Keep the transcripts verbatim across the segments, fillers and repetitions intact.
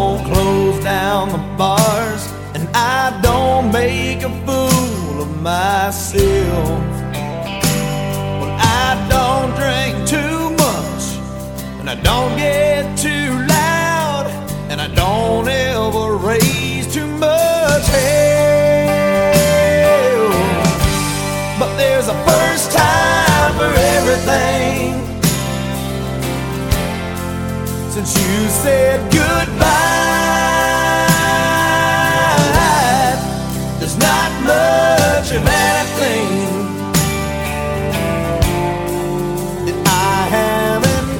don't close down the bars, and I don't make a fool of myself. Well, I don't drink too much, and I don't get too loud, and I don't ever raise too much hell. But there's a first time for everything. Since you said goodbye, there's not much of anything that I haven't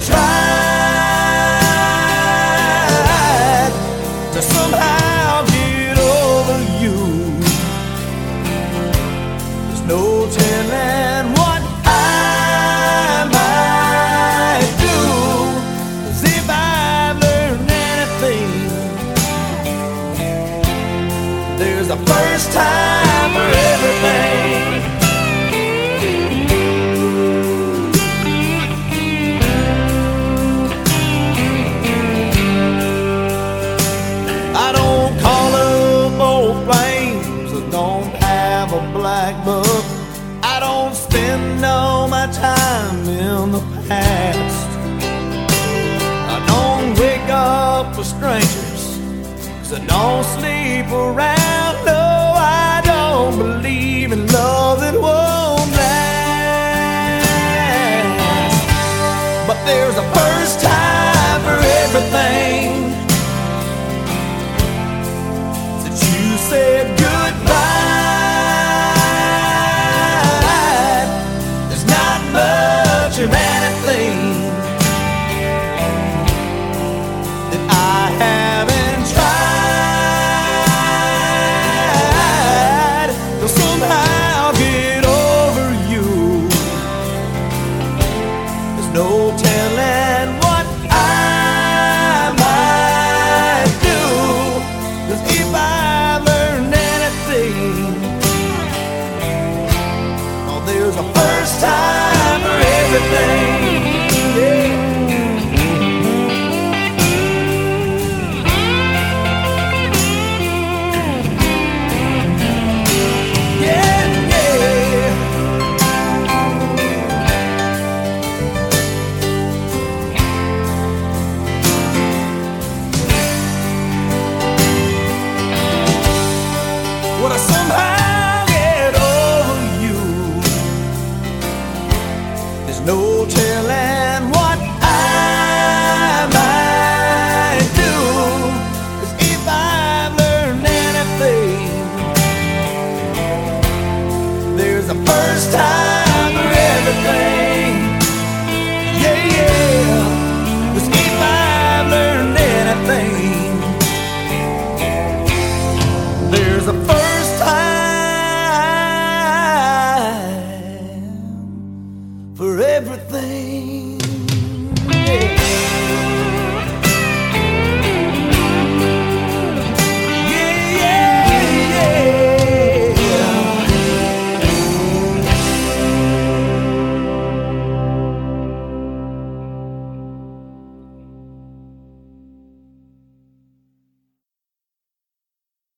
tried to somehow get over you. There's no telling what I might do, 'cause if I've learned anything, there's a first time for everything. I don't call up old flames that don't have a black book. I don't spend all my time in the past. I don't wake up with strangers, 'cause I don't sleep around. No, I don't believe